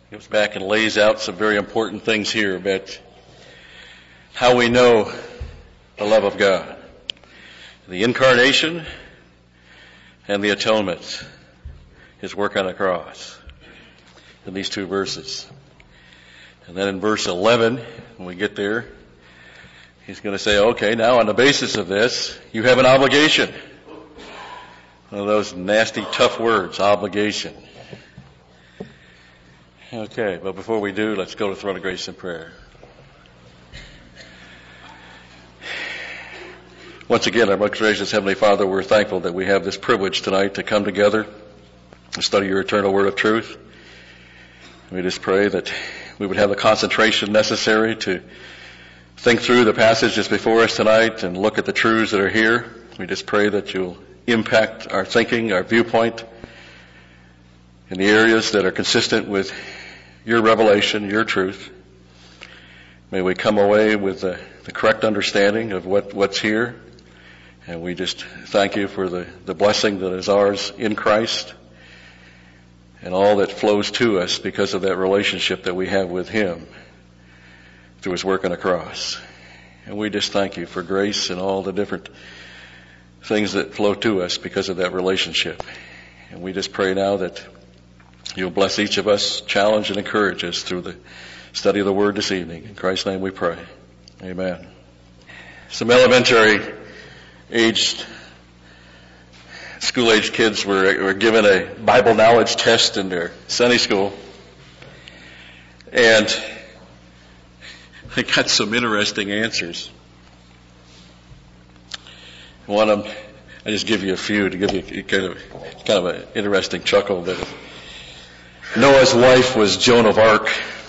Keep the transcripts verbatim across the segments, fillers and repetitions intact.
goes back and lays out some very important things here about how we know the love of God. The incarnation and the atonement, his work on the cross, in these two verses. And then in verse eleven, when we get there, he's going to say, okay, now on the basis of this, you have an obligation. One of those nasty, tough words, obligation. Okay, but before we do, let's go to the throne of grace in prayer. Once again, our most gracious Heavenly Father, we're thankful that we have this privilege tonight to come together and study your eternal word of truth. We just pray that we would have the concentration necessary to think through the passages before us tonight and look at the truths that are here. We just pray that you'll impact our thinking, our viewpoint in the areas that are consistent with your revelation, your truth. May we come away with the, the correct understanding of what, what's here. And we just thank you for the, the blessing that is ours in Christ and all that flows to us because of that relationship that we have with him through his work on the cross. And we just thank you for grace and all the different things that flow to us because of that relationship. And we just pray now that you'll bless each of us, challenge and encourage us through the study of the word this evening. In Christ's name we pray. Amen. Some elementary aged, school-aged kids were, were given a Bible knowledge test in their Sunday school. And they got some interesting answers. One of them, I just give you a few to give you kind of, kind of an interesting chuckle. That Noah's wife was Joan of Arc.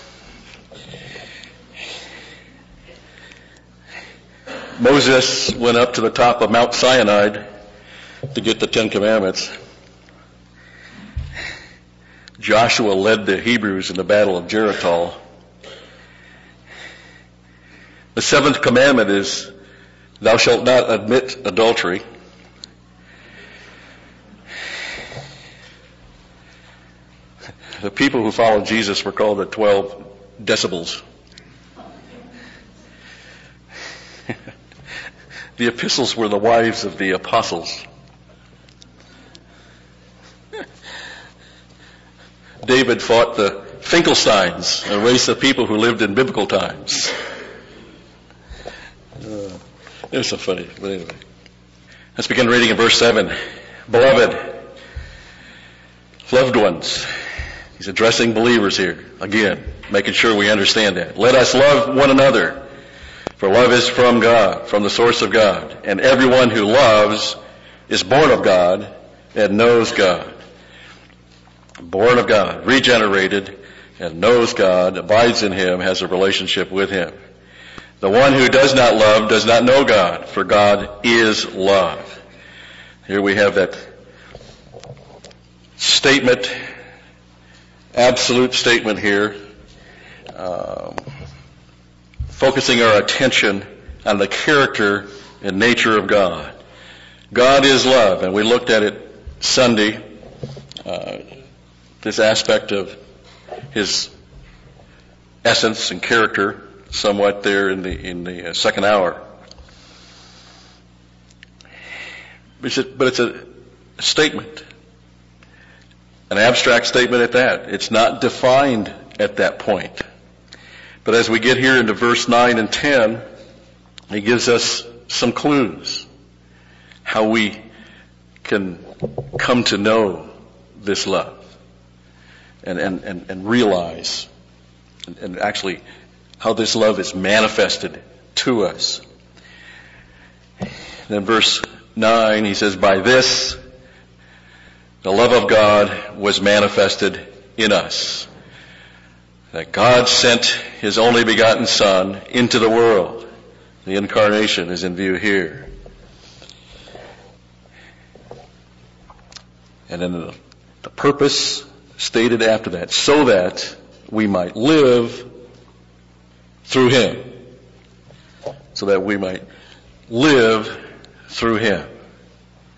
Moses went up to the top of Mount Sinai to get the Ten Commandments. Joshua led the Hebrews in the Battle of Jericho. The seventh commandment is, thou shalt not admit adultery. The people who followed Jesus were called the twelve decibels. The epistles were the wives of the apostles. David fought the Finkelsteins, a race of people who lived in biblical times. Uh, it was so funny, but anyway. Let's begin reading in verse seven. Beloved, loved ones. He's addressing believers here. Again, making sure we understand that. Let us love one another. For love is from God, from the source of God. And everyone who loves is born of God and knows God. Born of God, regenerated, and knows God, abides in him, has a relationship with him. The one who does not love does not know God, for God is love. Here we have that statement, absolute statement here, um, focusing our attention on the character and nature of God. God is love, and we looked at it Sunday, uh, this aspect of his essence and character, somewhat there in the in the uh, second hour. But it's a statement, an abstract statement at that. It's not defined at that point. But as we get here into verse nine and ten, he gives us some clues how we can come to know this love and, and, and, and realize and, and actually how this love is manifested to us. And in verse nine, he says, by this, the love of God was manifested in us, that God sent his only begotten Son into the world. The incarnation is in view here. And then the, the purpose stated after that, so that we might live through him. So that we might live through him.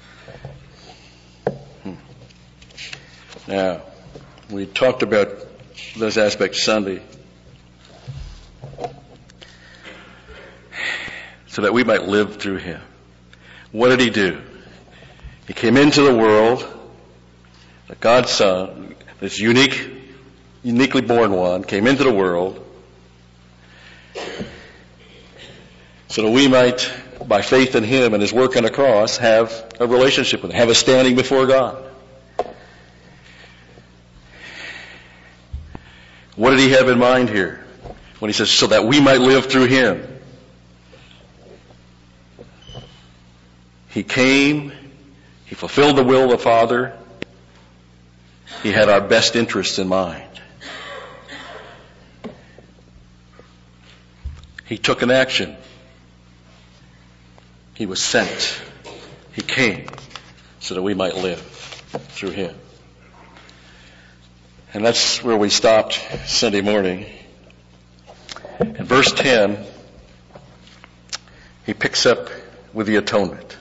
Hmm. Now, we talked about those aspects Sunday, so that we might live through him. What did he do? He came into the world, the God's Son, this unique, uniquely born one, came into the world so that we might, by faith in him and his work on the cross, have a relationship with him, have a standing before God. What did he have in mind here when he says, so that we might live through him? He came, he fulfilled the will of the Father, he had our best interests in mind. He took an action. He was sent. He came so that we might live through him. And that's where we stopped Sunday morning. In verse ten, he picks up with the atonement.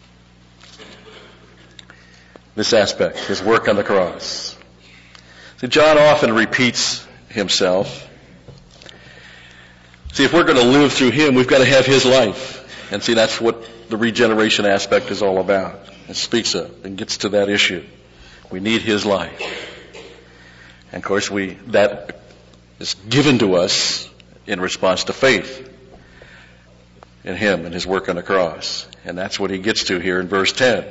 This aspect, his work on the cross. See, John often repeats himself. See, if we're going to live through him, we've got to have his life. And see, that's what the regeneration aspect is all about. It speaks of and gets to that issue. We need his life. And of course, we that is given to us in response to faith in him and his work on the cross. And that's what he gets to here in verse ten.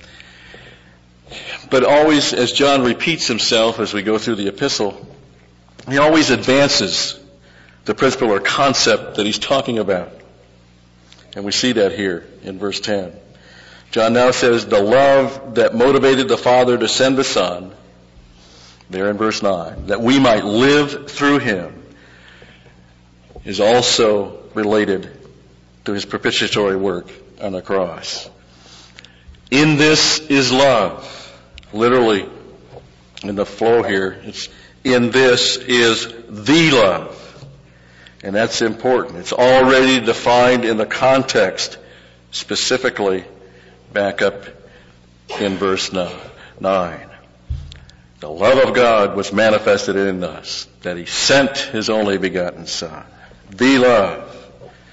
But always, as John repeats himself as we go through the epistle, he always advances the principle or concept that he's talking about. And we see that here in verse ten. John now says, the love that motivated the Father to send the Son, there in verse nine, that we might live through him, is also related to his propitiatory work on the cross. In this is love. Literally, in the flow here, it's in this is the love. And that's important. It's already defined in the context, specifically back up in verse nine. The love of God was manifested in us, that he sent his only begotten Son. The love.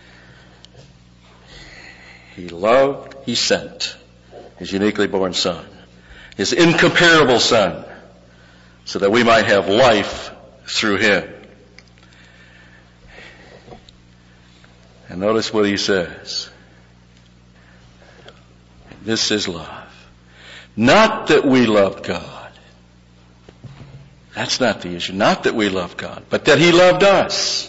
He loved, he sent his uniquely born Son, his incomparable Son, so that we might have life through him. And notice what he says. This is love. Not that we loved God. That's not the issue. Not that we loved God, but that he loved us.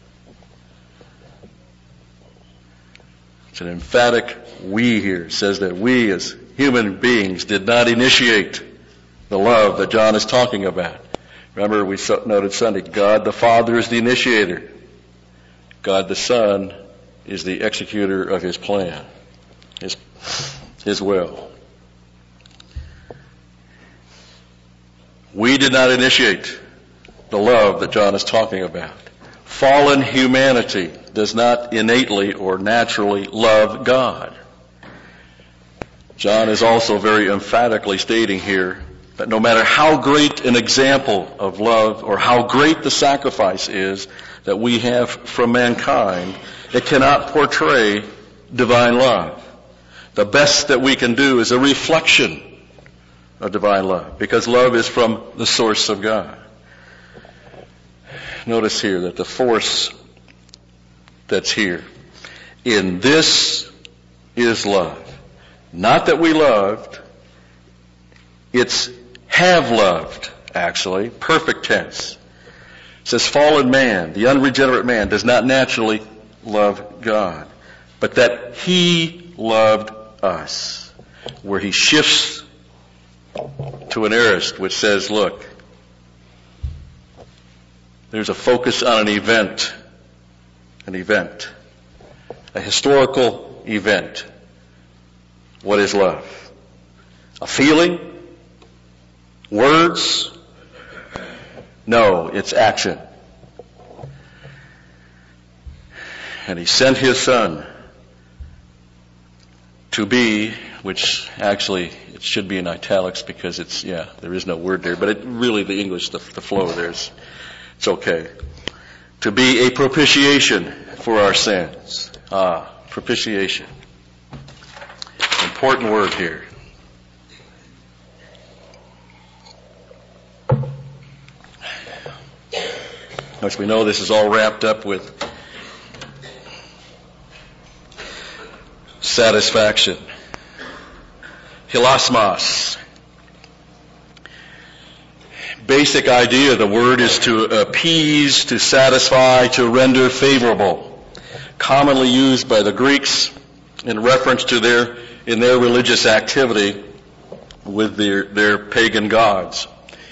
It's an emphatic we here. It says that we as human beings did not initiate the love that John is talking about. Remember, we noted Sunday, God the Father is the initiator. God the Son is the executor of his plan, his, his will. We did not initiate the love that John is talking about. Fallen humanity does not innately or naturally love God. John is also very emphatically stating here that no matter how great an example of love or how great the sacrifice is that we have from mankind, it cannot portray divine love. The best that we can do is a reflection of divine love, because love is from the source of God. Notice here that the force that's here, in this is love. Not that we loved, it's have loved, actually, perfect tense. It says fallen man, the unregenerate man, does not naturally love God, but that he loved us, where he shifts to an aorist which says, look, there's a focus on an event, an event, a historical event. What is love? A feeling? Words? No, it's action. And he sent his Son to be which actually it should be in italics because it's, yeah, there is no word there, but it really, the English, the, the flow there's, it's okay. To be a propitiation for our sins. Ah, propitiation. Important word here. Which we know this is all wrapped up with satisfaction. Hilasmos. Basic idea, the word is to appease, to satisfy, to render favorable. Commonly used by the Greeks in reference to their, in their religious activity with their, their pagan gods.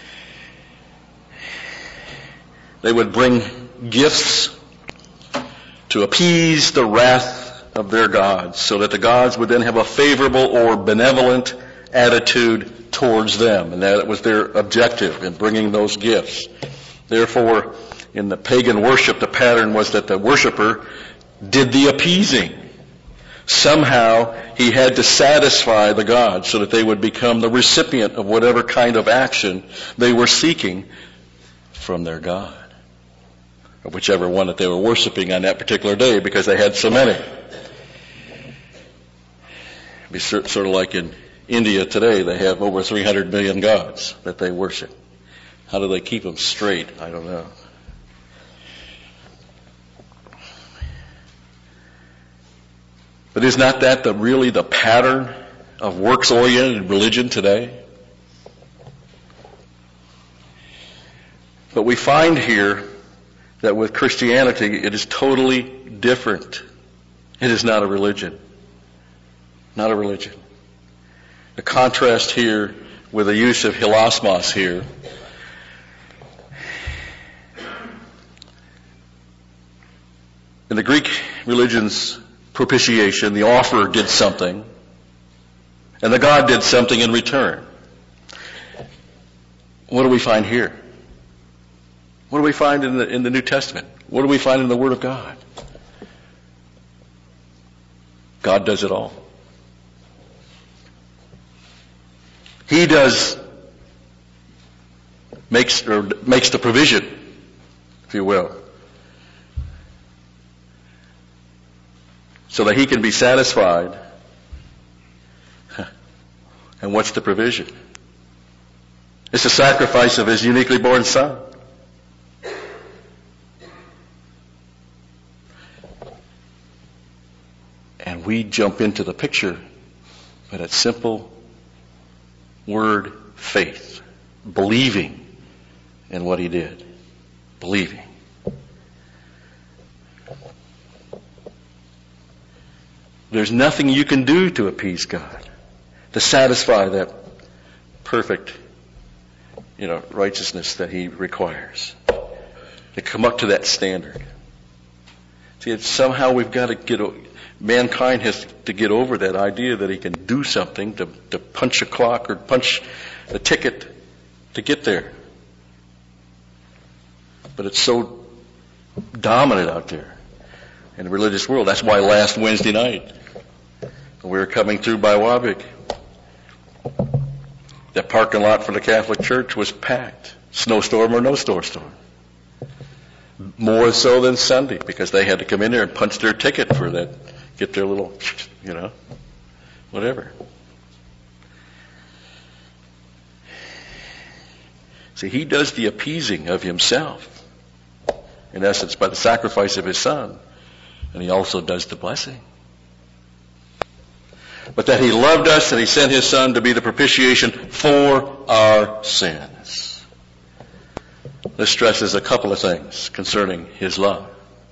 They would bring gifts to appease the wrath of their gods so that the gods would then have a favorable or benevolent attitude towards them. And that was their objective in bringing those gifts. Therefore, in the pagan worship, the pattern was that the worshiper did the appeasing. Somehow, he had to satisfy the gods so that they would become the recipient of whatever kind of action they were seeking from their God. Or whichever one that they were worshiping on that particular day, because they had so many. It'd be sort of like in India today, they have over three hundred million gods that they worship. How do they keep them straight? I don't know. But is not that the really the pattern of works-oriented religion today? But we find here that with Christianity, it is totally different. It is not a religion. Not a religion. The contrast here with the use of hilasmos here. In the Greek religion's propitiation, the offerer did something, and the God did something in return. What do we find here? What do we find in the, in the New Testament? What do we find in the Word of God? God does it all. He does, makes, or makes the provision, if you will, so that he can be satisfied. And what's the provision? It's the sacrifice of his uniquely born Son. And we jump into the picture by that simple word, faith. Believing in what he did. Believing. There's nothing you can do to appease God, to satisfy that perfect, you know, righteousness that he requires, to come up to that standard. See, it's somehow we've got to get, mankind has to get over that idea that he can do something to, to punch a clock or punch a ticket to get there. But it's so dominant out there in the religious world. That's why last Wednesday night, when we were coming through by Wabick, that parking lot for the Catholic Church was packed, snowstorm or no snowstorm. More so than Sunday, because they had to come in there and punch their ticket for that, get their little, you know, whatever. See, he does the appeasing of himself, in essence, by the sacrifice of his Son. And he also does the blessing. But that he loved us and he sent his Son to be the propitiation for our sins. This stresses a couple of things concerning his love.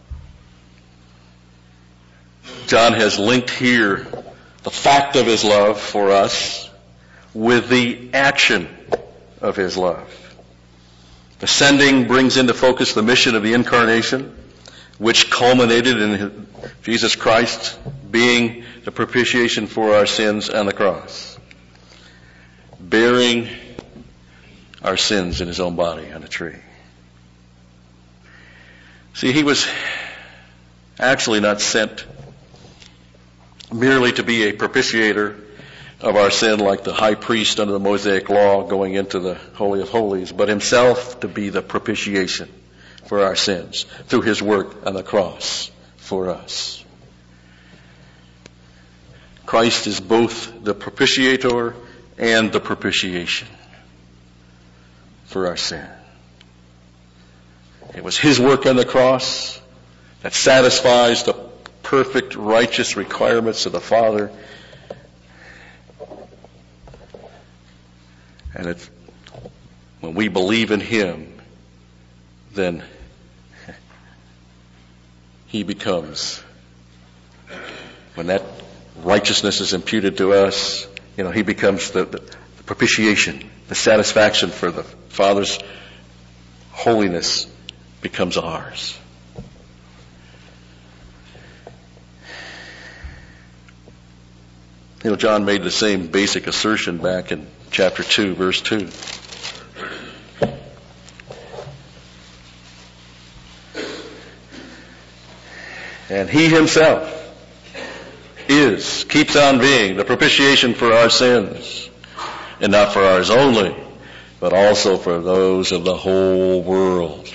John has linked here the fact of his love for us with the action of his love. The sending brings into focus the mission of the incarnation, which culminated in Jesus Christ being the propitiation for our sins on the cross, bearing our sins in his own body on a tree. See, he was actually not sent merely to be a propitiator of our sin like the high priest under the Mosaic law going into the Holy of Holies, but himself to be the propitiation for our sins through his work on the cross for us. Christ is both the propitiator and the propitiation for our sin. It was his work on the cross that satisfies the perfect righteous requirements of the Father. And it's, when we believe in him, then he becomes, when that righteousness is imputed to us, you know, he becomes the, the, the propitiation, the satisfaction for the Father's holiness becomes ours. You know, John made the same basic assertion back in chapter two, verse two. And he himself is, keeps on being the propitiation for our sins, and not for ours only, but also for those of the whole world.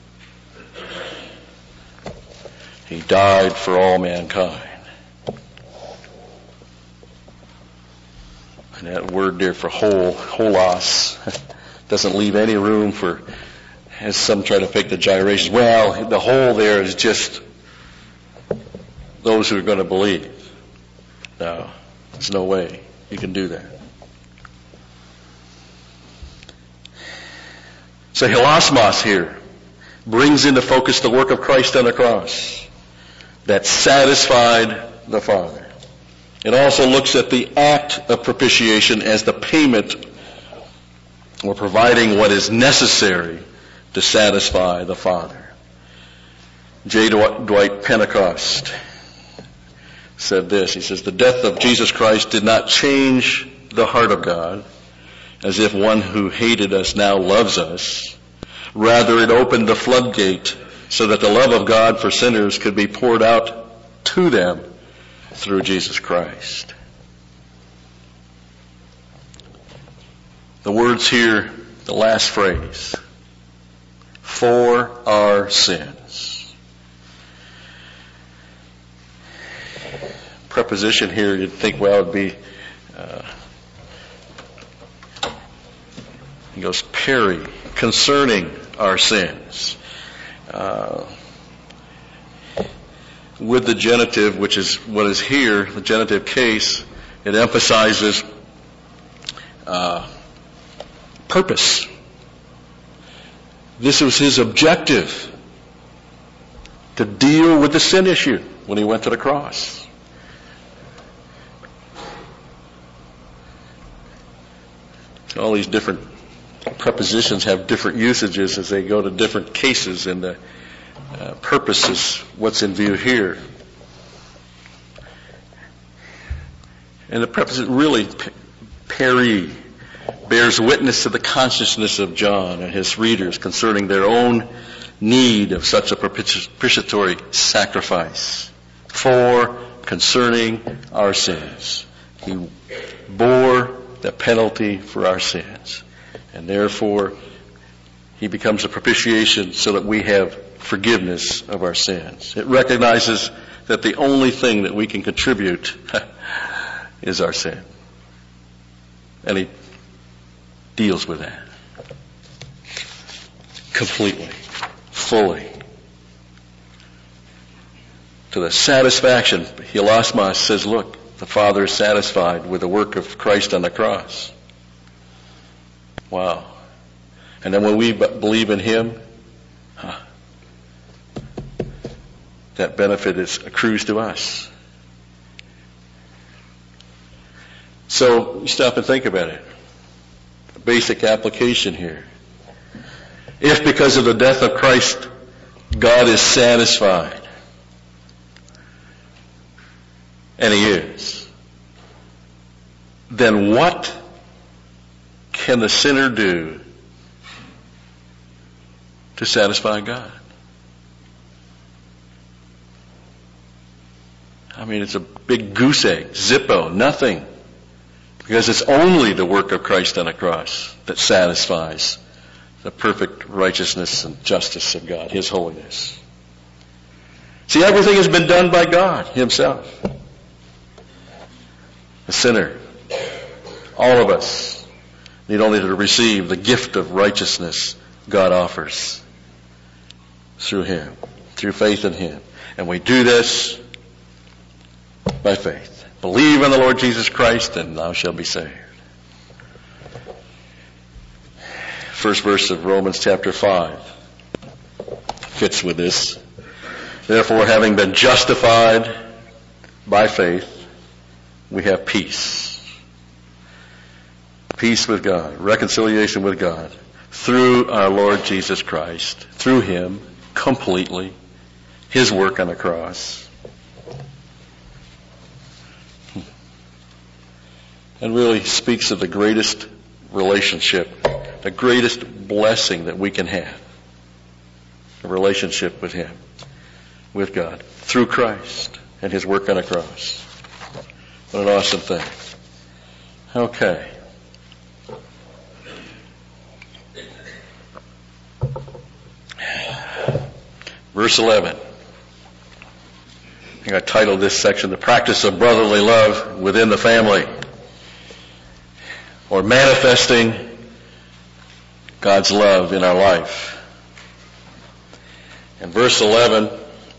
He died for all mankind. And that word there for whole, holos, doesn't leave any room for, as some try to pick the gyrations. Well, the whole there is just those who are going to believe. No, there's no way you can do that. So hilasmos here brings into focus the work of Christ on the cross that satisfied the Father. It also looks at the act of propitiation as the payment or providing what is necessary to satisfy the Father. J. Dwight Pentecost said this. He says, the death of Jesus Christ did not change the heart of God, as if one who hated us now loves us. Rather, it opened the floodgate so that the love of God for sinners could be poured out to them through Jesus Christ. The words here, the last phrase, for our sins. Preposition here, you'd think, well, it would be, uh, he goes, peri, concerning our sins. Uh, with the genitive, which is what is here, the genitive case, it emphasizes uh, purpose. This was his objective, to deal with the sin issue when he went to the cross. All these different prepositions have different usages as they go to different cases, and the uh, purpose is what's in view here. And the preposition really, peri, bears witness to the consciousness of John and his readers concerning their own need of such a propitiatory sacrifice for, concerning our sins. He bore the penalty for our sins. And therefore, he becomes a propitiation so that we have forgiveness of our sins. It recognizes that the only thing that we can contribute is our sin. And he deals with that completely, fully. To the satisfaction, hilasmos says, look, the Father is satisfied with the work of Christ on the cross. Wow. And then when we believe in him, huh, that benefit is, accrues to us. So you stop and think about it. A basic application here. If because of the death of Christ, God is satisfied, and he is, then what can the sinner do to satisfy God? I mean, it's a big goose egg. Zippo, nothing. Because it's only the work of Christ on the cross that satisfies the perfect righteousness and justice of God, His holiness. See, everything has been done by God Himself. The sinner, all of us, need only to receive the gift of righteousness God offers through Him, through faith in Him. And we do this by faith. Believe in the Lord Jesus Christ and thou shalt be saved. First verse of Romans chapter five fits with this. Therefore, having been justified by faith, we have peace. Peace with God, reconciliation with God, through our Lord Jesus Christ, through Him, completely, His work on the cross. And really speaks of the greatest relationship, the greatest blessing that we can have. A relationship with Him, with God, through Christ and His work on the cross. What an awesome thing. Okay. Verse eleven. I think I titled this section, The Practice of Brotherly Love Within the Family, or manifesting God's love in our life. In verse eleven,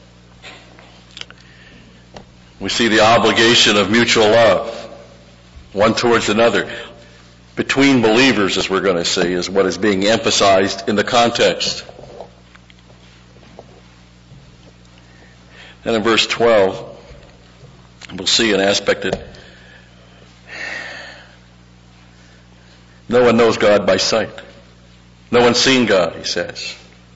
we see the obligation of mutual love, one towards another. Between believers, as we're going to see, is what is being emphasized in the context. And in verse twelve, we'll see an aspect that no one knows God by sight. No one's seen God, he says.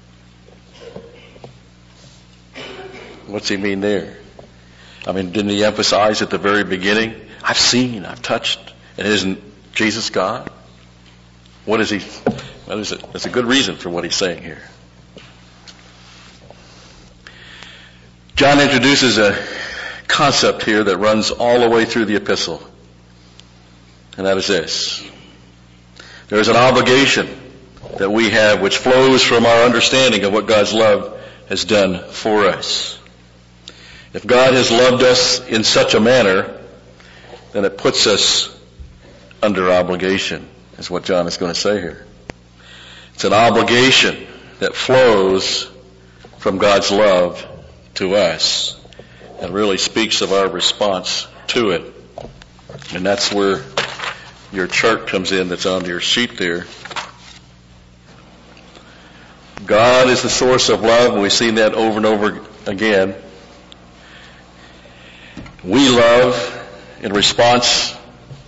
What's he mean there? I mean, didn't he emphasize at the very beginning, I've seen, I've touched, and isn't Jesus God? What is he? What is it? There's a good reason for what he's saying here. John introduces a concept here that runs all the way through the epistle, and that is this. There is an obligation that we have which flows from our understanding of what God's love has done for us. If God has loved us in such a manner, then it puts us under obligation, is what John is going to say here. It's an obligation that flows from God's love to us and really speaks of our response to it. And that's where your chart comes in that's on your sheet there. God is the source of love, and we've seen that over and over again. We love in response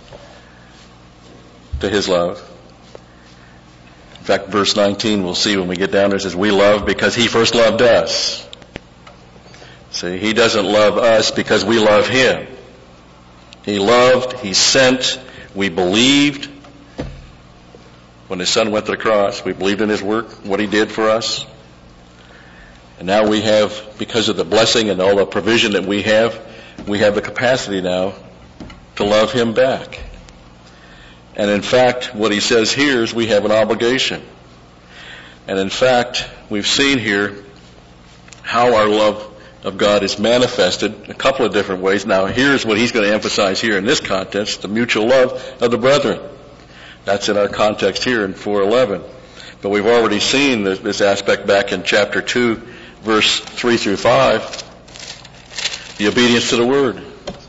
to His love. In fact, verse nineteen, we'll see when we get down there, it says, we love because He first loved us. See, He doesn't love us because we love Him. He loved, He sent, we believed. When His Son went to the cross, we believed in His work, what He did for us. And now we have, because of the blessing and all the provision that we have, we have the capacity now to love Him back. And in fact, what he says here is we have an obligation. And in fact, we've seen here how our love of God is manifested a couple of different ways. Now, here's what he's going to emphasize here in this context, the mutual love of the brethren. That's in our context here in four eleven. But we've already seen this, this aspect back in chapter two, verse three through five, the obedience to the Word.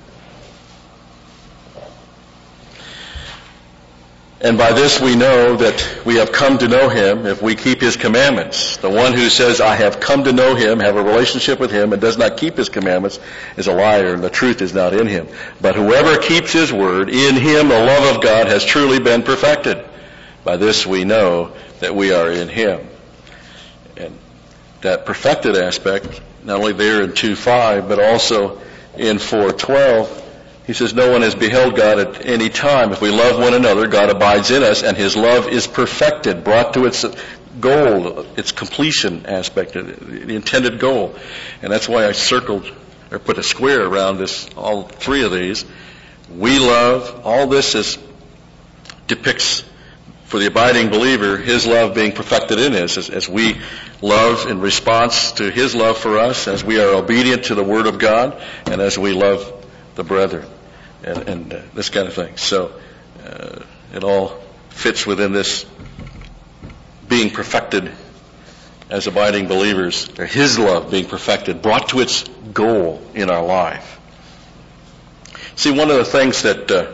And by this we know that we have come to know Him if we keep His commandments. The one who says, I have come to know Him, have a relationship with Him, and does not keep His commandments is a liar, and the truth is not in him. But whoever keeps His word, in him the love of God has truly been perfected. By this we know that we are in Him. And that perfected aspect, not only there in two five, but also in four twelve, he says, no one has beheld God at any time. If we love one another, God abides in us, and His love is perfected, brought to its goal, its completion aspect, the intended goal. And that's why I circled, or put a square around this, all three of these, We love. All this is depicts for the abiding believer his love being perfected in us as, as we love in response to his love for us, as we are obedient to the Word of God, and as we love the brethren, and, and uh, this kind of thing. So uh, it all fits within this being perfected as abiding believers, or his love being perfected, brought to its goal in our life. See, one of the things that uh,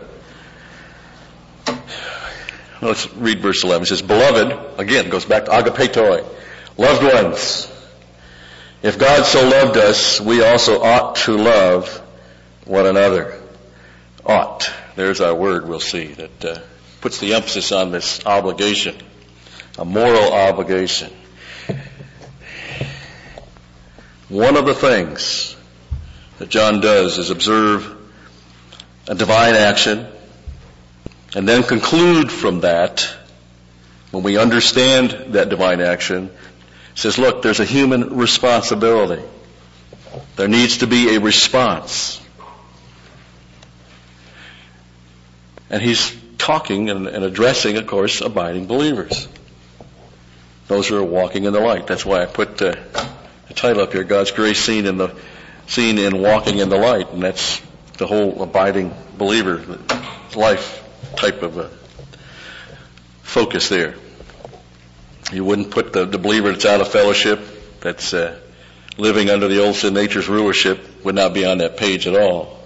let's read verse eleven. It says, Beloved, again, goes back to agapetoi, loved ones, if God so loved us, we also ought to love one another. Ought. There's our word we'll see that uh, puts the emphasis on this obligation, a moral obligation. One of the things that John does is observe a divine action, and then conclude from that, when we understand that divine action, says, look, there's a human responsibility. There needs to be a response. And he's talking and, and addressing, of course, abiding believers. Those who are walking in the light. That's why I put uh, the title up here, God's grace seen in the seen in walking in the light. And that's the whole abiding believer life type of a focus there. You wouldn't put the, the believer that's out of fellowship, that's uh, living under the old sin nature's rulership, would not be on that page at all.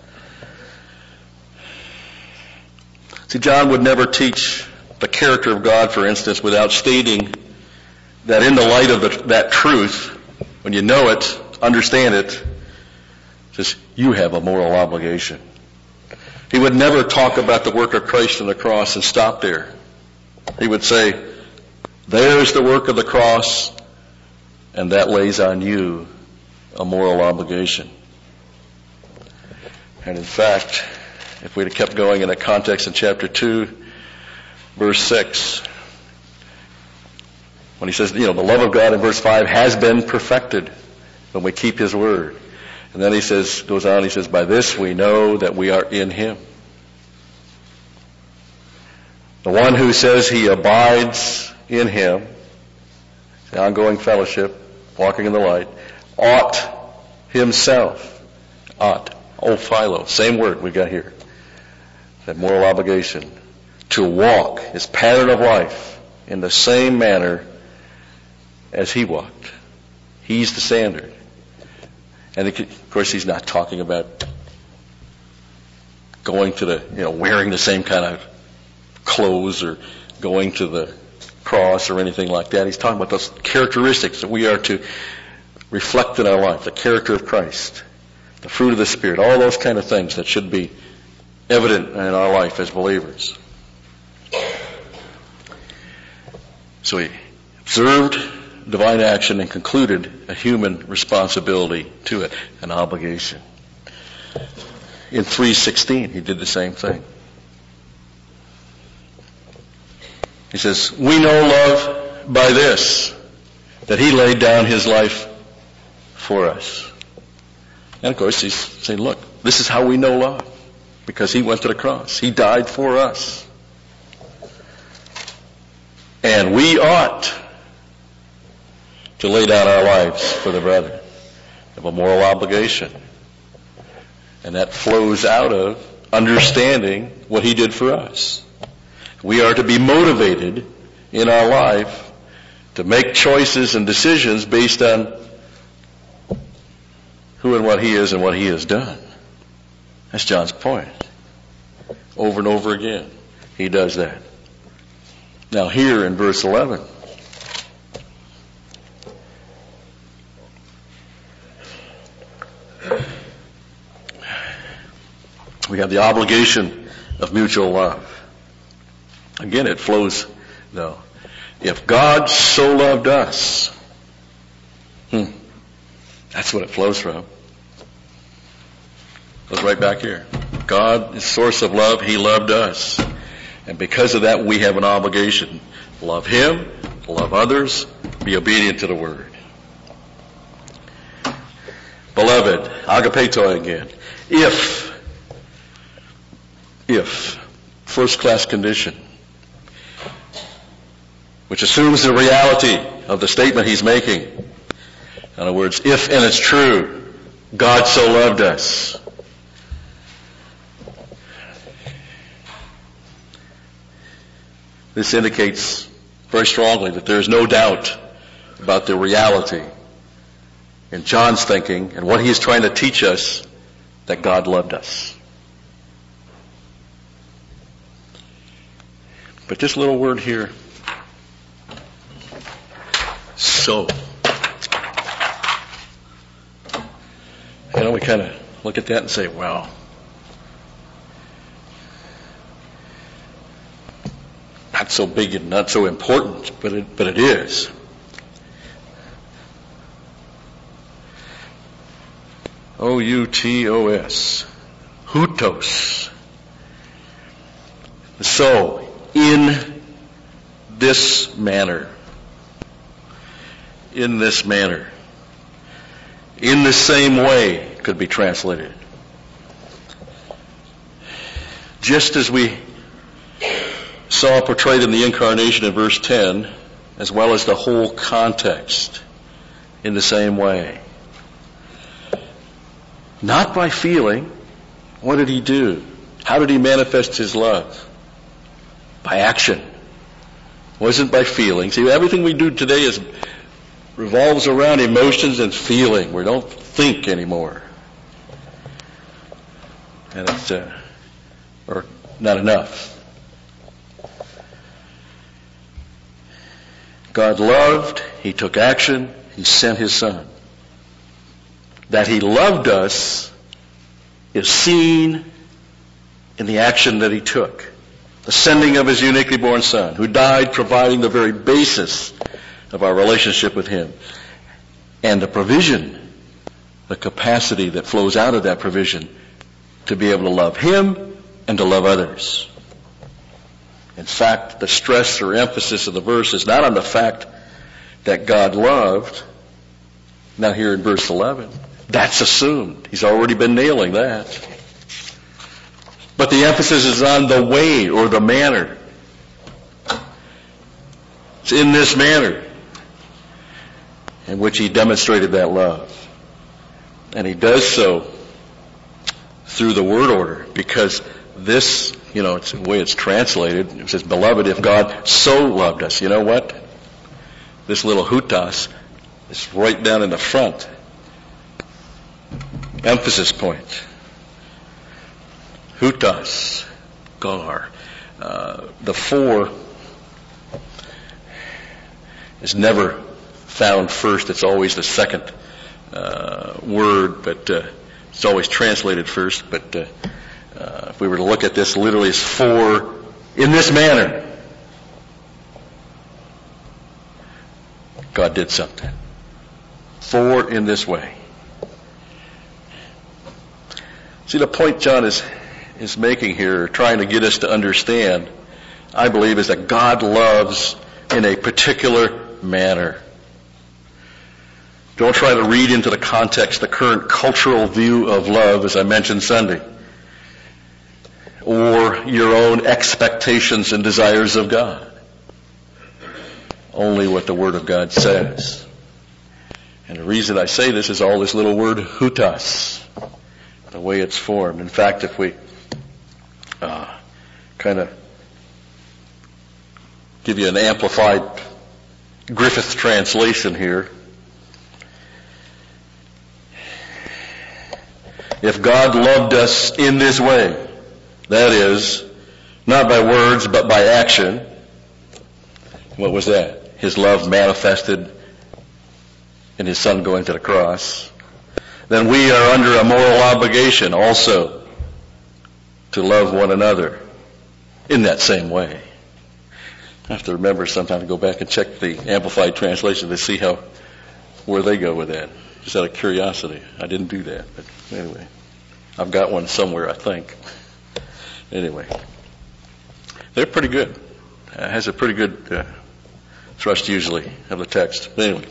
See, John would never teach the character of God, for instance, without stating that in the light of the, that truth, when you know it, understand it, says you have a moral obligation. He would never talk about the work of Christ on the cross and stop there. He would say, there's the work of the cross, and that lays on you a moral obligation. And in fact, if we'd have kept going in the context in chapter two, verse six, when he says, you know, the love of God in verse five has been perfected when we keep his word. And then he says, goes on, he says, by this we know that we are in him. The one who says he abides in him, the ongoing fellowship, walking in the light, ought himself, ought, ophilo, same word we got here, that moral obligation, to walk his pattern of life in the same manner as he walked. He's the standard. And of course, he's not talking about going to the, you know, wearing the same kind of clothes or going to the cross or anything like that. He's talking about those characteristics that we are to reflect in our life, the character of Christ, the fruit of the Spirit, all those kind of things that should be evident in our life as believers. So he observed divine action and concluded a human responsibility to it, an obligation. In three sixteen, he did the same thing. He says, we know love by this, that he laid down his life for us. And of course, he's saying, look, this is how we know love, because he went to the cross. He died for us. And we ought to lay down our lives for the brethren. We have a moral obligation. And that flows out of understanding what he did for us. We are to be motivated in our life to make choices and decisions based on who and what he is and what he has done. That's John's point. Over and over again, he does that. Now here in verse eleven, we have the obligation of mutual love. Again, it flows, though. If God so loved us, hmm, that's what it flows from. Goes right back here. God is source of love. He loved us. And because of that, we have an obligation. Love him, love others, be obedient to the word. Beloved, agapetoi again. If if, first-class condition, which assumes the reality of the statement he's making. In other words, if, and it's true, God so loved us. This indicates very strongly that there is no doubt about the reality in John's thinking and what he is trying to teach us, that God loved us. But this little word here, so. You know, we kind of look at that and say, wow. Not so big and not so important, but it, but it is. O U T O S. Hutos. So, in this manner. In this manner. In the same way could be translated. Just as we saw portrayed in the incarnation in verse ten, as well as the whole context, in the same way. Not by feeling. What did he do? How did he manifest his love? By action. It wasn't by feeling. See, everything we do today is revolves around emotions and feeling. We don't think anymore. And it's uh, or not enough. God loved, he took action, he sent his son. That he loved us is seen in the action that he took. The sending of his uniquely born son, who died providing the very basis of our relationship with him. And the provision, the capacity that flows out of that provision to be able to love him and to love others. In fact, the stress or emphasis of the verse is not on the fact that God loved. Now here in verse eleven, that's assumed. He's already been nailing that. But the emphasis is on the way or the manner. It's in this manner in which he demonstrated that love. And he does so through the word order, because this, you know, it's the way it's translated. It says, beloved, if God so loved us. You know what? This little hutas is right down in the front. Emphasis point. Hutas, gar. Uh, the four is never found first. It's always the second uh, word, but uh, it's always translated first. But uh, uh, if we were to look at this, literally it's for in this manner. God did something. For in this way. See, the point John is is making here, trying to get us to understand, I believe, is that God loves in a particular manner. Don't try to read into the context the current cultural view of love, as I mentioned Sunday, or your own expectations and desires of God. Only what the Word of God says. And the reason I say this is all this little word hutas, the way it's formed. In fact, if we uh, kind of give you an amplified Griffith translation here, if God loved us in this way, that is, not by words but by action, what was that? His love manifested in his son going to the cross, then we are under a moral obligation also to love one another in that same way. I have to remember sometime to go back and check the Amplified Translation to see how where they go with that. Just out of curiosity. I didn't do that, but anyway. I've got one somewhere, I think. Anyway. They're pretty good. It has a pretty good uh, thrust usually of the text. But anyway.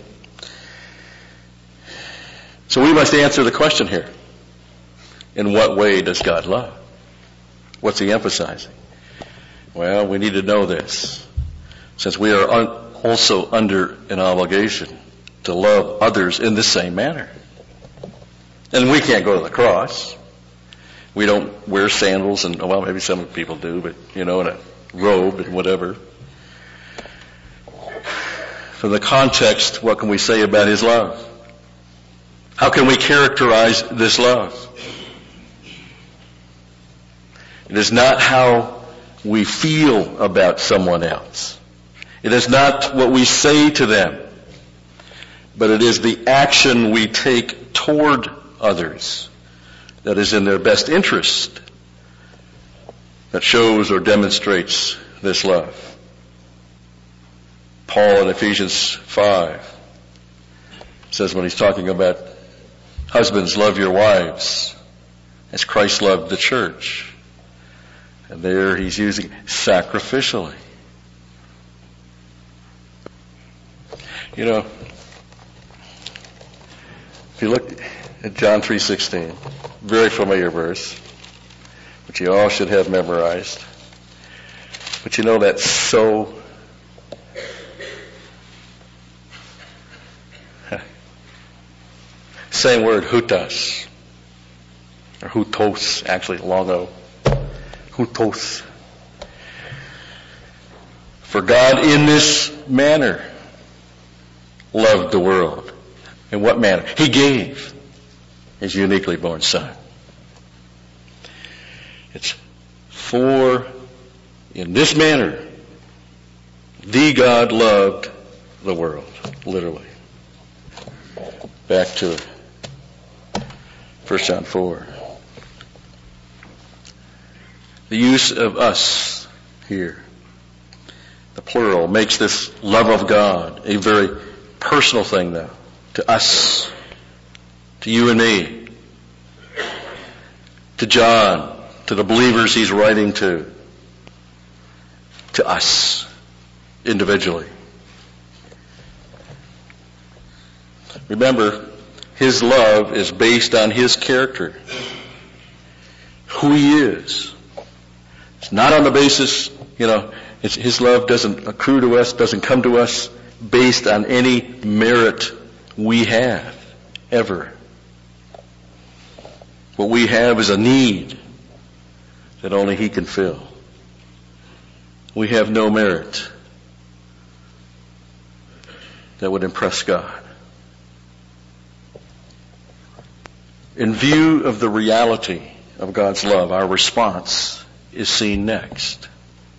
So we must answer the question here. In what way does God love? What's he emphasizing? Well, we need to know this, since we are un- also under an obligation to love others in the same manner. And we can't go to the cross. We don't wear sandals, and well, maybe some people do, but you know, in a robe and whatever. From the context, what can we say about his love? How can we characterize this love? It is not how we feel about someone else. It is not what we say to them, but it is the action we take toward others that is in their best interest that shows or demonstrates this love. Paul in Ephesians five says, when he's talking about husbands, love your wives as Christ loved the church. And there he's using sacrificially. You know, if you look at John three sixteen, very familiar verse, which you all should have memorized. But you know that's so same word, hutas, or hutos, actually, logo. Hutos. For God in this manner loved the world. In what manner? He gave his uniquely born Son. It's for, in this manner, the God loved the world, literally. Back to First John four. The use of us here, the plural, makes this love of God a very personal thing now, to us, to you and me, to John, to the believers he's writing to, to us individually. Remember, his love is based on his character, who he is. It's not on the basis, you know, it's, his love doesn't accrue to us, doesn't come to us based on any merit we have, ever. What we have is a need that only he can fill. We have no merit that would impress God. In view of the reality of God's love, our response is seen next.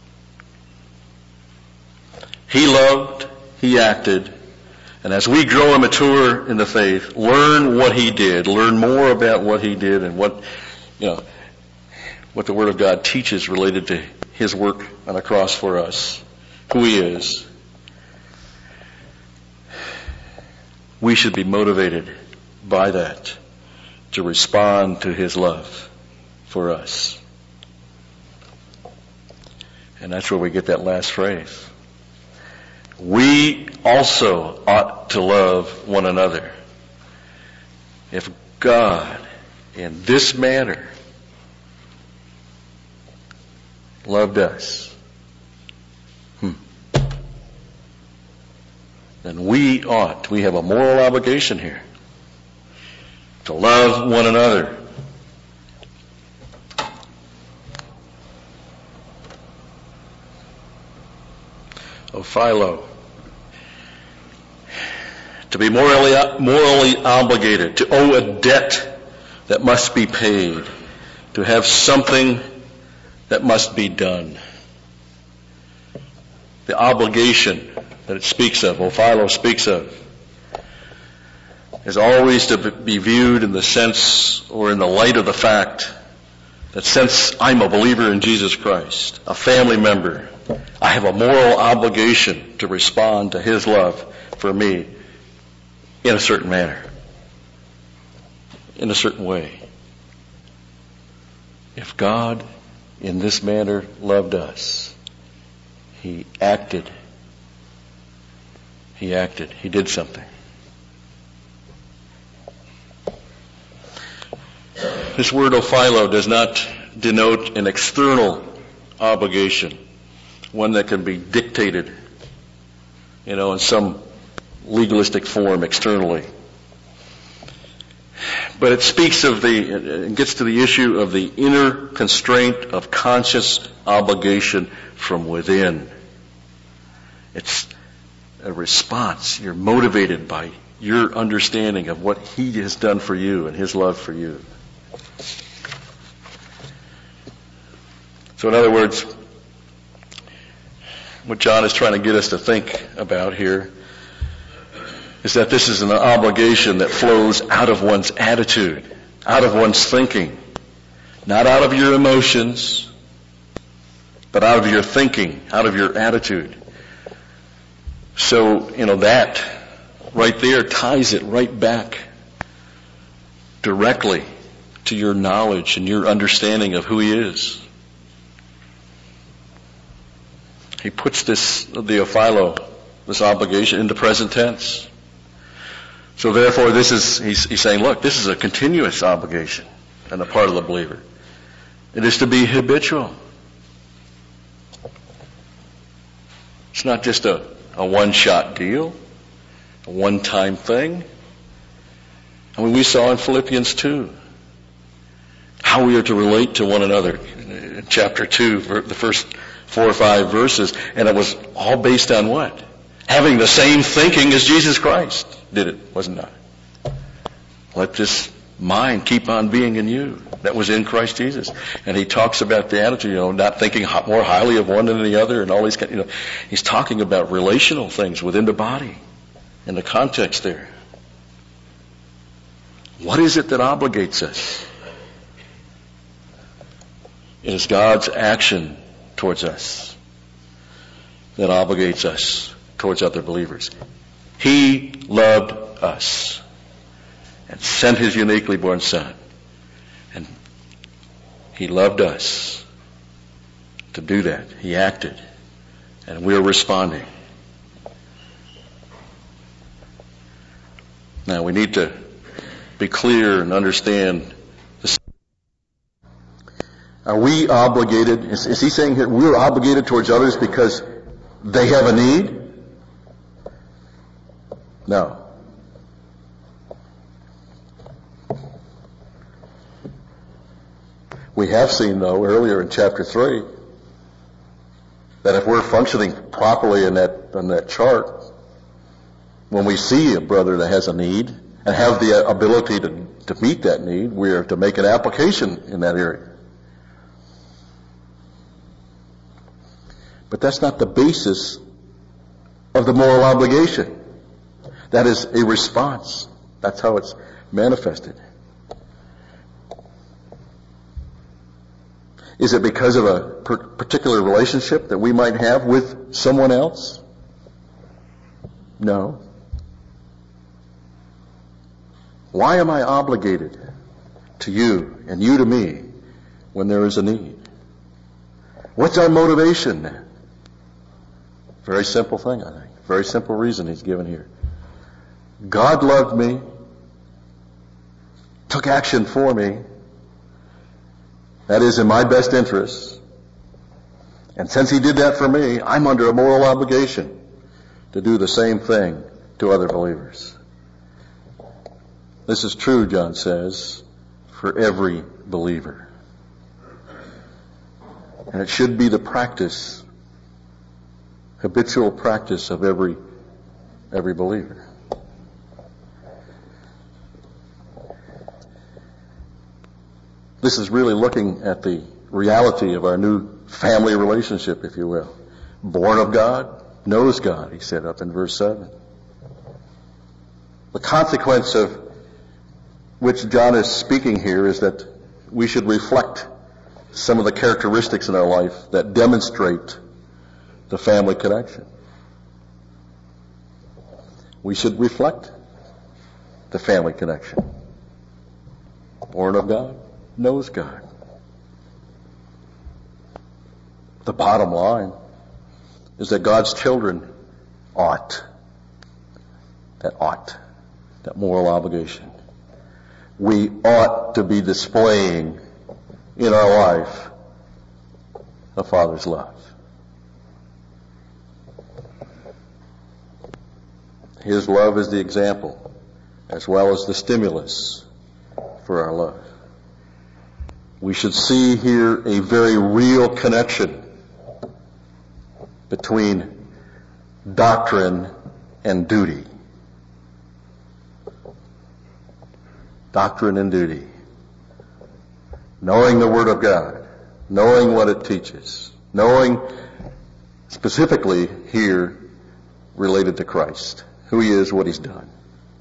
He loved, he acted, and as we grow and mature in the faith, learn what he did, learn more about what he did and what, you know, what the Word of God teaches related to his work on the cross for us, who he is. We should be motivated by that to respond to his love for us. And that's where we get that last phrase. We also ought to love one another. If God, in this manner, loved us, hmm, then we ought, we have a moral obligation here to love one another. O Philo, to be morally, morally obligated, to owe a debt that must be paid, to have something that must be done. The obligation that it speaks of, O Philo speaks of, is always to be viewed in the sense or in the light of the fact that since I'm a believer in Jesus Christ, a family member, I have a moral obligation to respond to his love for me in a certain manner, in a certain way. If God in this manner loved us, he acted. He acted. He did something. This word Ophilo does not denote an external obligation, one that can be dictated, you know, in some legalistic form externally. But it speaks of the, it gets to the issue of the inner constraint of conscious obligation from within. It's a response. You're motivated by your understanding of what He has done for you and His love for you. So in other words, what John is trying to get us to think about here is that this is an obligation that flows out of one's attitude, out of one's thinking, not out of your emotions, but out of your thinking, out of your attitude. So, you know, that right there ties it right back directly to your knowledge and your understanding of who He is. He puts this, theophilo, this obligation into present tense. So therefore this is, he's, he's saying, look, this is a continuous obligation on the part of the believer. It is to be habitual. It's not just a, a one-shot deal, a one-time thing. I mean, we saw in Philippians two how we are to relate to one another. In chapter two, the first four or five verses, and it was all based on what? Having the same thinking as Jesus Christ did it, wasn't it? Let this mind keep on being in you that was in Christ Jesus. And he talks about the attitude, you know, not thinking more highly of one than the other, and all these, you know, he's talking about relational things within the body, in the context there. What is it that obligates us? It is God's action towards us that obligates us towards other believers. He loved us and sent His uniquely born Son. And He loved us to do that. He acted. And we're responding. Now we need to be clear and understand this. Are we obligated? Is, is he saying here we're obligated towards others because they have a need? No. We have seen, though, earlier in chapter three, that if we're functioning properly in that, in that chart, when we see a brother that has a need and have the ability to, to meet that need, we are to make an application in that area. But that's not the basis of the moral obligation. That is a response. That's how it's manifested. Is it because of a particular relationship that we might have with someone else? No. Why am I obligated to you and you to me when there is a need? What's our motivation then? Very simple thing, I think. Very simple reason he's given here. God loved me, took action for me, that is in my best interests, and since He did that for me, I'm under a moral obligation to do the same thing to other believers. This is true, John says, for every believer. And it should be the practice, habitual practice of every every believer. This is really looking at the reality of our new family relationship, if you will. Born of God, knows God, he said up in verse seven. The consequence of which John is speaking here is that we should reflect some of the characteristics in our life that demonstrate the family connection. We should reflect the family connection. Born of God, knows God. The bottom line is that God's children ought, that ought, that moral obligation. We ought to be displaying in our life a Father's love. His love is the example as well as the stimulus for our love. We should see here a very real connection between doctrine and duty. Doctrine and duty. Knowing the Word of God, knowing what it teaches, knowing specifically here related to Christ, who He is, what He's done.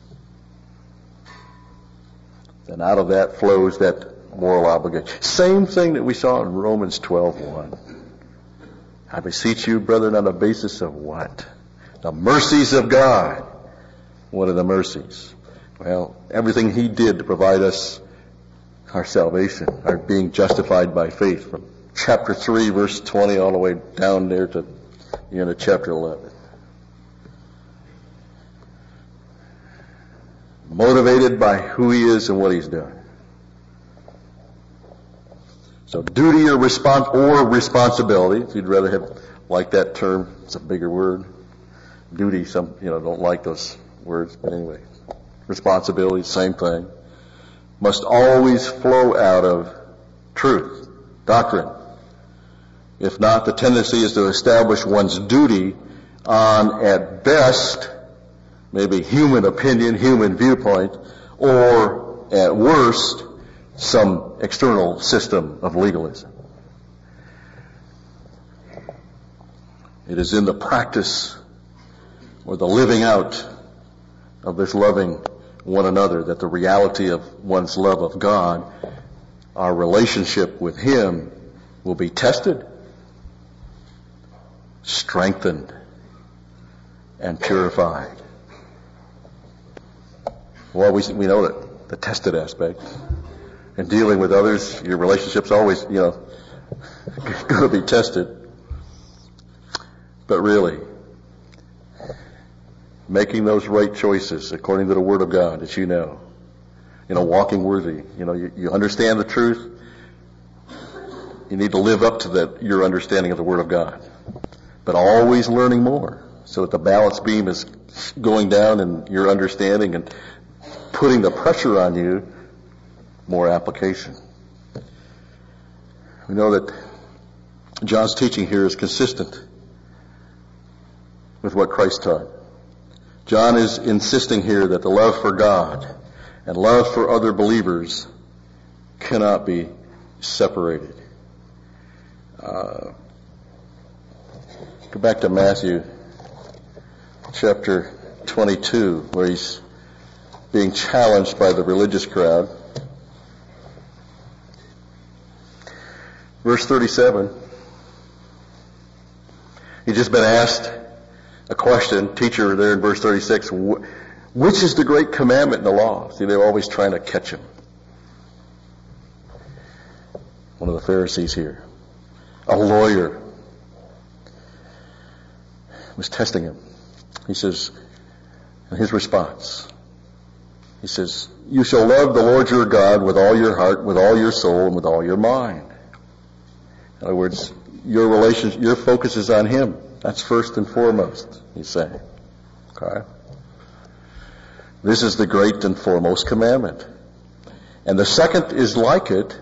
And out of that flows that moral obligation. Same thing that we saw in Romans twelve one. I beseech you, brethren, on the basis of what? The mercies of God. What are the mercies? Well, everything He did to provide us our salvation, our being justified by faith, from chapter three, verse twenty, all the way down there to the end of chapter eleven. Motivated by who He is and what He's done. So duty or respons- or responsibility, if you'd rather have like that term, it's a bigger word. Duty, some you know don't like those words, but anyway, responsibility, same thing, must always flow out of truth, doctrine. If not, the tendency is to establish one's duty on, at best, maybe human opinion, human viewpoint, or at worst, some external system of legalism. It is in the practice or the living out of this loving one another that the reality of one's love of God, our relationship with Him, will be tested, strengthened, and purified. Well, we, we know that the tested aspect. In dealing with others, your relationship's always, you know, going to be tested. But really, making those right choices according to the Word of God that you know, you know, walking worthy, you know, you, you understand the truth. You need to live up to that, your understanding of the Word of God. But always learning more so that the balance beam is going down in your understanding and putting the pressure on you, more application. We know that John's teaching here is consistent with what Christ taught. John is insisting here that the love for God and love for other believers cannot be separated. Uh, go back to Matthew chapter twenty-two, where he's being challenged by the religious crowd. Verse thirty-seven. He's just been asked a question, teacher, there in verse thirty-six, which is the great commandment in the law? See, they're always trying to catch him. One of the Pharisees here, a lawyer, was testing him. He says, in his response, he says, you shall love the Lord your God with all your heart, with all your soul, and with all your mind. In other words, your relation, your focus is on Him. That's first and foremost, he's saying. Okay? This is the great and foremost commandment. And the second is like it.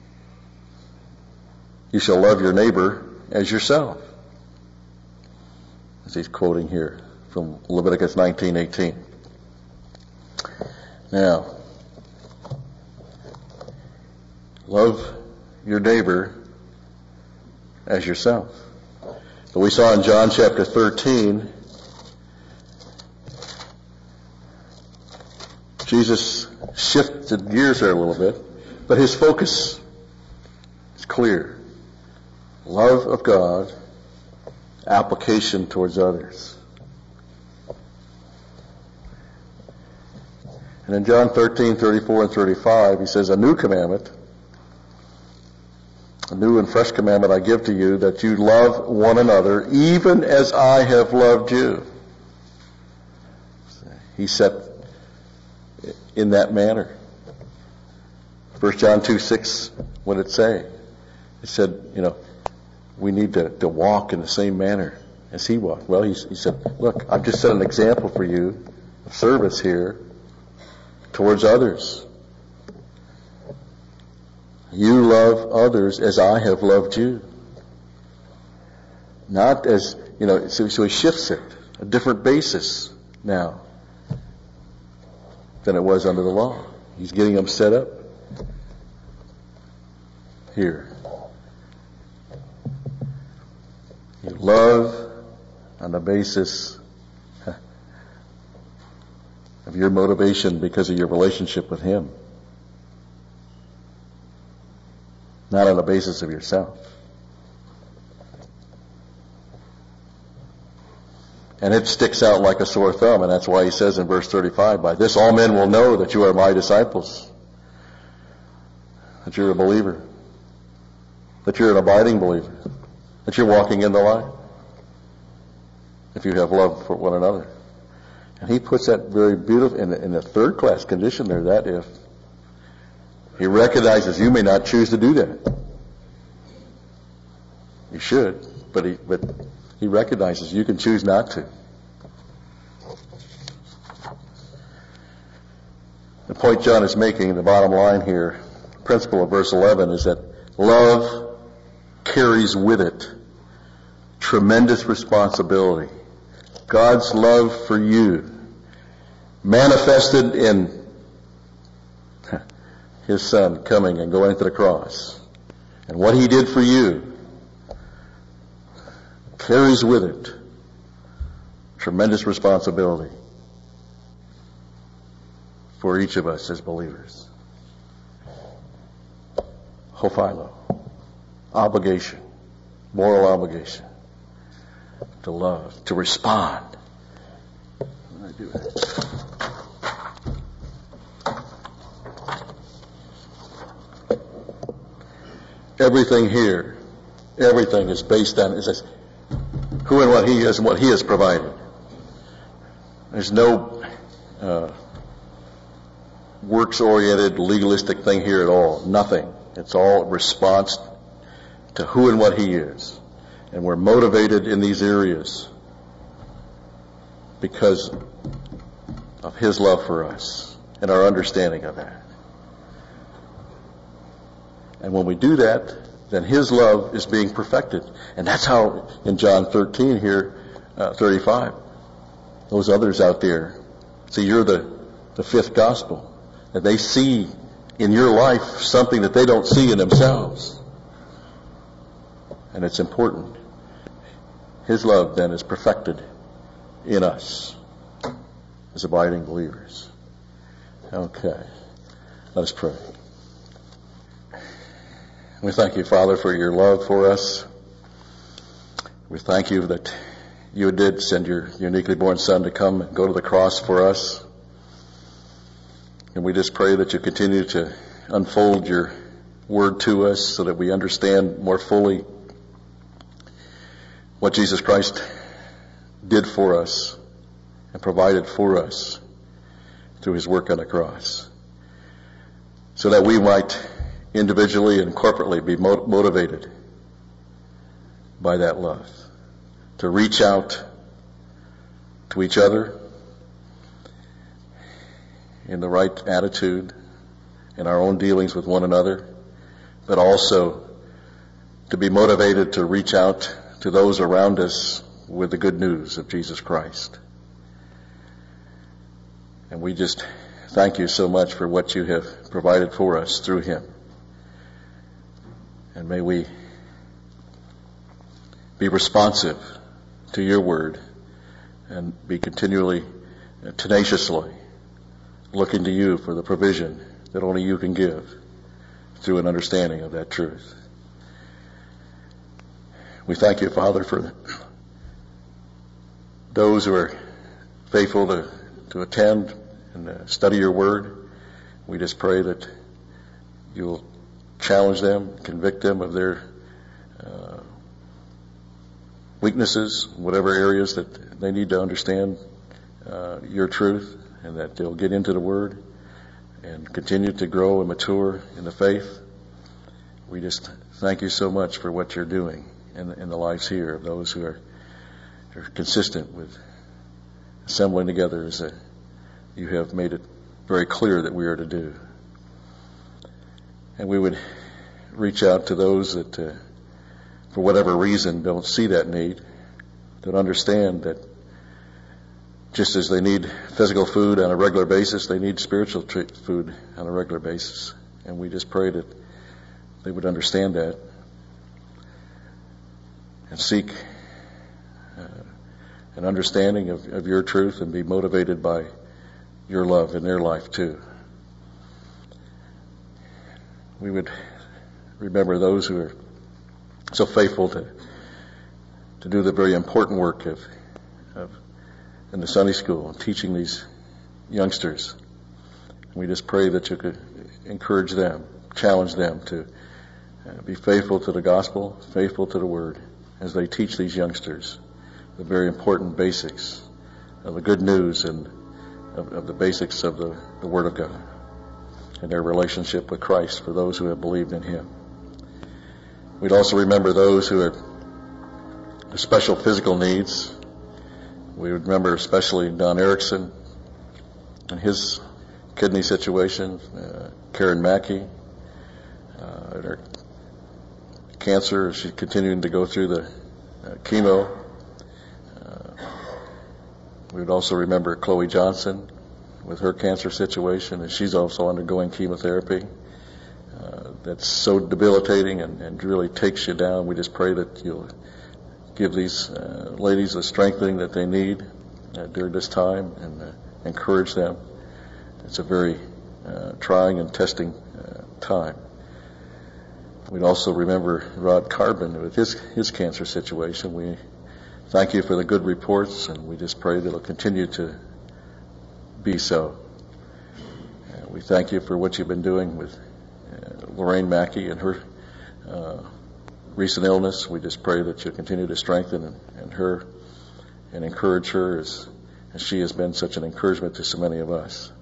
You shall love your neighbor as yourself. As he's quoting here from Leviticus nineteen eighteen. Now, love your neighbor as yourself. So we saw in John chapter thirteen, Jesus shifted gears there a little bit, but his focus is clear. Love of God, application towards others. And in John thirteen, thirty-four and thirty-five, he says, a new commandment, a new and fresh commandment I give to you, that you love one another, even as I have loved you. He said in that manner. First John two, six What did it say? It said, you know, we need to, to walk in the same manner as he walked. Well, he, he said, look, I've just set an example for you of service here towards others. You love others as I have loved you. Not as, you know, so, so he shifts it, a different basis now than it was under the law. He's getting them set up here. You love on the basis of your motivation because of your relationship with him, not on the basis of yourself. And it sticks out like a sore thumb, and that's why he says in verse thirty-five, by this all men will know that you are my disciples, that you're a believer, that you're an abiding believer, that you're walking in the light, if you have love for one another. And he puts that very beautiful in the, in the third class condition there, that if he recognizes you may not choose to do that. You should, but he, but he recognizes you can choose not to. The point John is making, the bottom line here, principle of verse eleven, is that love carries with it tremendous responsibility. God's love for you, manifested in his son coming and going to the cross, and what he did for you, carries with it tremendous responsibility for each of us as believers. Hophilo, obligation, moral obligation to love, to respond. I do that. Everything here, everything is based on is this, who and what he is and what he has provided. There's no uh, works-oriented, legalistic thing here at all. Nothing. It's all response to who and what he is. And we're motivated in these areas because of his love for us and our understanding of that. And when we do that, then his love is being perfected. And that's how in John thirteen here, uh, thirty-five, those others out there, see, you're the, the fifth gospel. That they see in your life something that they don't see in themselves. And it's important. His love then is perfected in us as abiding believers. Okay. Let us pray. We thank you, Father, for your love for us. We thank you that you did send your uniquely born Son to come and go to the cross for us. And we just pray that you continue to unfold your word to us so that we understand more fully what Jesus Christ did for us and provided for us through his work on the cross, so that we might individually and corporately be motivated by that love to reach out to each other in the right attitude in our own dealings with one another, but also to be motivated to reach out to those around us with the good news of Jesus Christ. And we just thank you so much for what you have provided for us through him. And may we be responsive to your word and be continually, tenaciously looking to you for the provision that only you can give through an understanding of that truth. We thank you, Father, for those who are faithful to, to attend and uh, study your word. We just pray that you'll challenge them, convict them of their uh, weaknesses, whatever areas that they need to understand uh, your truth, and that they'll get into the word and continue to grow and mature in the faith, we just thank you so much for what you're doing in, in the lives here of those who are, are consistent with assembling together as a, you have made it very clear that we are to do. And we would reach out to those that, uh, for whatever reason, don't see that need, that understand that just as they need physical food on a regular basis, they need spiritual tr- food on a regular basis. And we just pray that they would understand that and seek uh, an understanding of, of your truth and be motivated by your love in their life too. We would remember those who are so faithful to to do the very important work of, of in the Sunday school and teaching these youngsters. We just pray that you could encourage them, challenge them to uh, be faithful to the gospel, faithful to the word, as they teach these youngsters the very important basics of the good news and of, of the basics of the, the Word of God and their relationship with Christ for those who have believed in Him. We'd also remember those who have special physical needs. We would remember especially Don Erickson and his kidney situation, uh, Karen Mackey, uh, her cancer, she's continuing to go through the uh, chemo. Uh, we would also remember Chloe Johnson with her cancer situation, and she's also undergoing chemotherapy. Uh, that's so debilitating and, and really takes you down. We just pray that you'll give these uh, ladies the strengthening that they need uh, during this time and uh, encourage them. It's a very uh, trying and testing uh, time. We'd also remember Rod Carbon with his, his cancer situation. We thank you for the good reports, and we just pray that it'll continue to be so. Uh, we thank you for what you've been doing with uh, Lorraine Mackey and her uh, recent illness. We just pray that you'll continue to strengthen and, and her and encourage her as, as she has been such an encouragement to so many of us.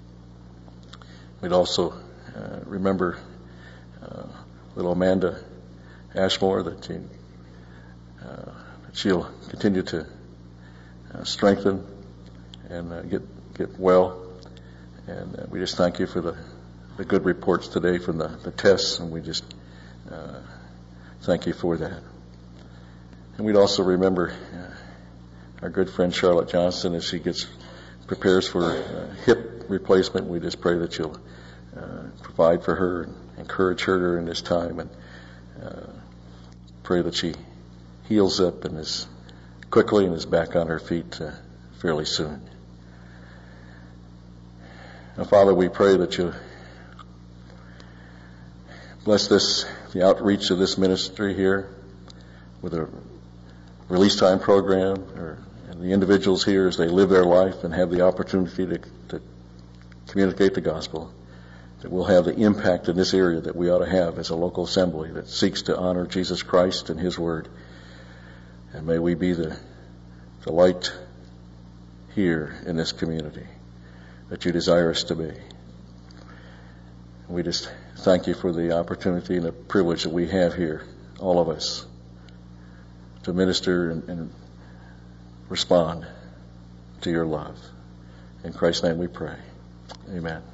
We'd also uh, remember uh, little Amanda Ashmore, that, she, uh, that she'll continue to uh, strengthen and uh, get get well. And uh, we just thank you for the, the good reports today from the, the tests, and we just uh, thank you for that. And we'd also remember uh, our good friend Charlotte Johnson as she gets prepares for uh, hip replacement. We just pray that you'll uh, provide for her and encourage her during this time, and uh, pray that she heals up and is quickly and is back on her feet uh, fairly soon. Now, Father, we pray that you bless this, the outreach of this ministry here with a release time program, or, and the individuals here as they live their life and have the opportunity to, to communicate the gospel, that we'll have the impact in this area that we ought to have as a local assembly that seeks to honor Jesus Christ and His Word. And may we be the, the light here in this community that you desire us to be. We just thank you for the opportunity and the privilege that we have here, all of us, to minister and, and respond to your love. In Christ's name we pray. Amen.